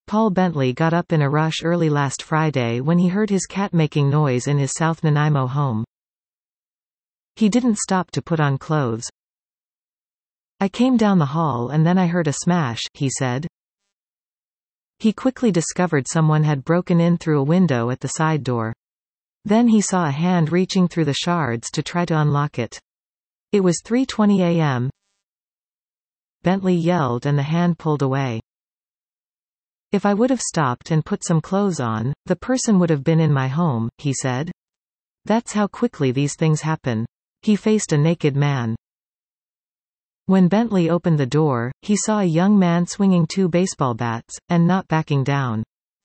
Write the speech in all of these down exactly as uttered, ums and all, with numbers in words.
Paul Bentley got up in a rush early last Friday when he heard his cat making noise in his South Nanaimo home. He didn't stop to put on clothes. "I came down the hall and then I heard a smash," he said. He quickly discovered someone had broken in through a window at the side door. Then he saw a hand reaching through the shards to try to unlock it. It was three twenty a m Bentley yelled and the hand pulled away. "If I would have stopped and put some clothes on, the person would have been in my home," he said. "That's how quickly these things happen." He faced a naked man. When Bentley opened the door, he saw a young man swinging two baseball bats, and not backing down.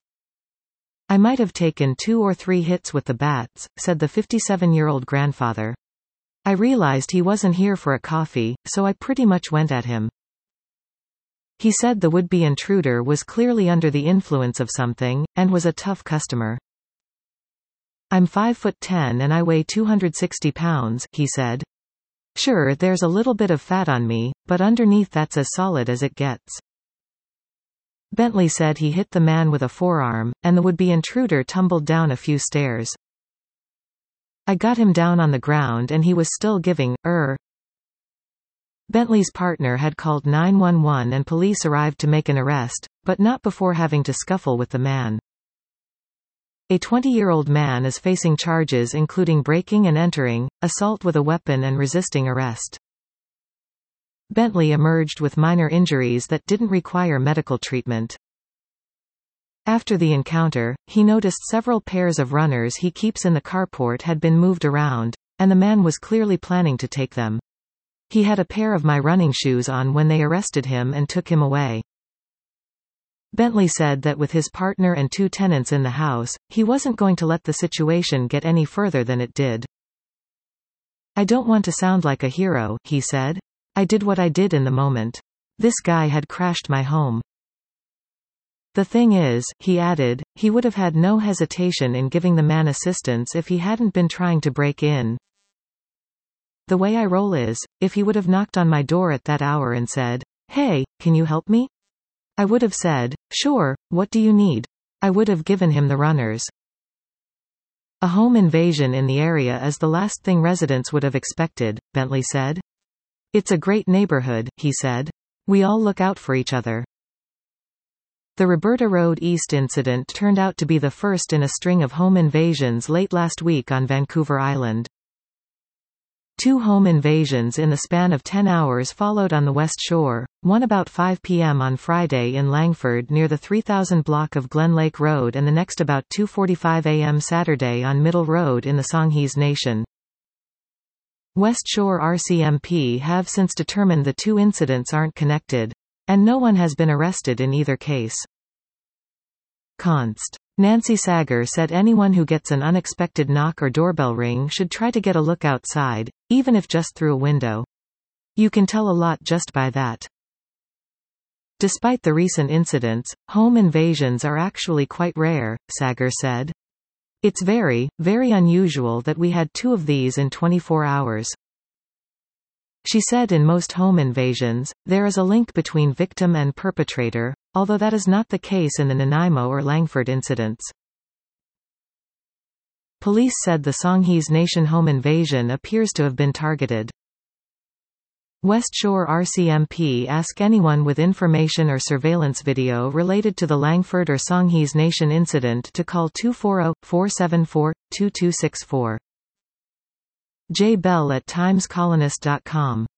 "I might have taken two or three hits with the bats," said the fifty-seven-year-old grandfather. "I realized he wasn't here for a coffee, so I pretty much went at him." He said the would-be intruder was clearly under the influence of something, and was a tough customer. "I'm five foot ten and I weigh two hundred sixty pounds, he said. "Sure, there's a little bit of fat on me, but underneath that's as solid as it gets." Bentley said he hit the man with a forearm, and the would-be intruder tumbled down a few stairs. "I got him down on the ground and he was still giving, er. Bentley's partner had called nine one one and police arrived to make an arrest, but not before having to scuffle with the man. A twenty-year-old man is facing charges including breaking and entering, assault with a weapon and resisting arrest. Bentley emerged with minor injuries that didn't require medical treatment. After the encounter, he noticed several pairs of runners he keeps in the carport had been moved around, and the man was clearly planning to take them. "He had a pair of my running shoes on when they arrested him and took him away." Bentley said that with his partner and two tenants in the house, he wasn't going to let the situation get any further than it did. "I don't want to sound like a hero," he said. "I did what I did in the moment. This guy had crashed my home. The thing is," he added, "he would have had no hesitation in giving the man assistance if he hadn't been trying to break in. The way I roll is, if he would have knocked on my door at that hour and said, 'Hey, can you help me?' I would have said, 'Sure, what do you need?' I would have given him the runners." A home invasion in the area is the last thing residents would have expected, Bentley said. "It's a great neighborhood," he said. "We all look out for each other." The Roberta Road East incident turned out to be the first in a string of home invasions late last week on Vancouver Island. Two home invasions in the span of ten hours followed on the West Shore, one about five p m on Friday in Langford near the three thousand block of Glen Lake Road and the next about two forty-five a m Saturday on Middle Road in the Songhees Nation. West Shore R C M P have since determined the two incidents aren't connected, and no one has been arrested in either case. Const. Nancy Sager said anyone who gets an unexpected knock or doorbell ring should try to get a look outside, even if just through a window. You can tell a lot just by that. Despite the recent incidents, home invasions are actually quite rare, Sager said. It's very, very unusual that we had two of these in twenty-four hours. She said in most home invasions, there is a link between victim and perpetrator, although that is not the case in the Nanaimo or Langford incidents. Police said the Songhees Nation home invasion appears to have been targeted. West Shore R C M P ask anyone with information or surveillance video related to the Langford or Songhees Nation incident to call two four zero, four seven four, two two six four. Jay Bell at times colonist dot com